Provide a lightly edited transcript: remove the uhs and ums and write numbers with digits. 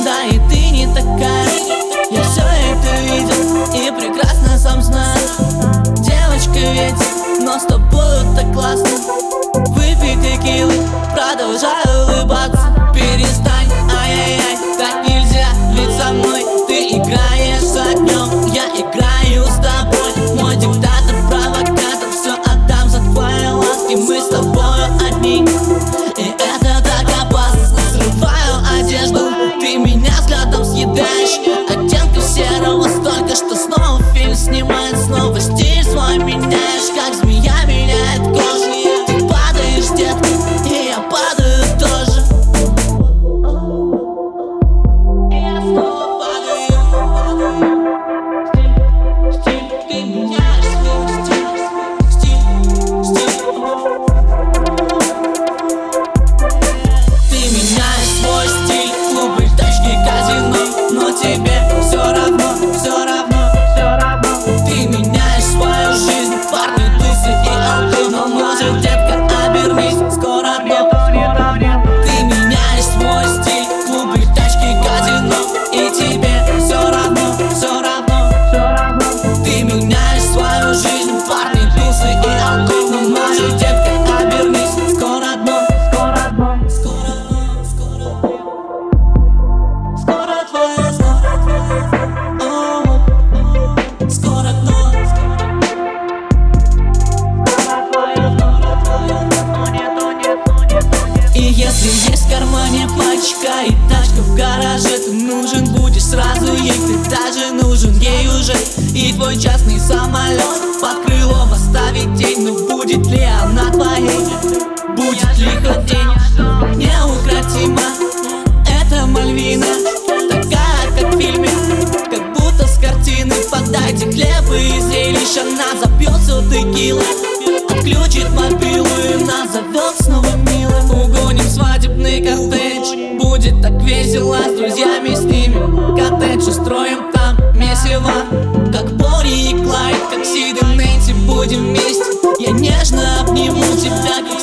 Да и ты не такая, я все это видел и прекрасно сам знаю. Девочка ведь, но с тобою так классно. Выпей текилы, продолжай улыбаться. Перестань, ай-яй-яй, так нельзя, ведь со мной ты играешь с огнем, я играю с тобой. Мой диктатор, провокатор, все отдам за твои ласки. Мы с тобою одни, и это так опасно. Срываю одежду, ты меня взглядом съедаешь. Оттенков серого столько, что снова фильм снимает. Снова стиль свой меняешь, как змея меняет кожу. Ты падаешь, детка, и я падаю тоже. И я снова падаю. Стиль, ты меняешь свой стиль. Ты меняешь свой стиль, клубы, точки, казино, но тебе все равно, все равно, все равно. Ты меняешь свою жизнь, парни, тусы и алкоголь. Но может, детка, обернись, скоро дно. Ты меняешь свой стиль, клубы, точки, казино, и тебе все равно, все равно, все равно. Ты меняешь свою жизнь, парни, тусы и алкоголь. Но может, детка, обернись, скоро дно. Скоро дно, скоро дно, скоро дно. Скоро твое, скоро дно. И если есть в кармане пачка и тачка в гараже, ты нужен будешь сразу ей, ты даже нужен ей уже. И твой частный самолет под крылом оставить тень. Но будет ли она твоей? Будет ли хоть день? Неукротима эта Мальвина, такая как в фильме, как будто с картины. Подайте хлеб и зрелищ, она запьет все текилой, отключит мобилу и назовет снова милым. Угоним свадебный коттедж, будет так весело с друзьями, снимем коттедж, устроим там месиво. Как Бонни и Клайд, как Сид и Нэнси, будем вместе. Я нежно обниму тебя,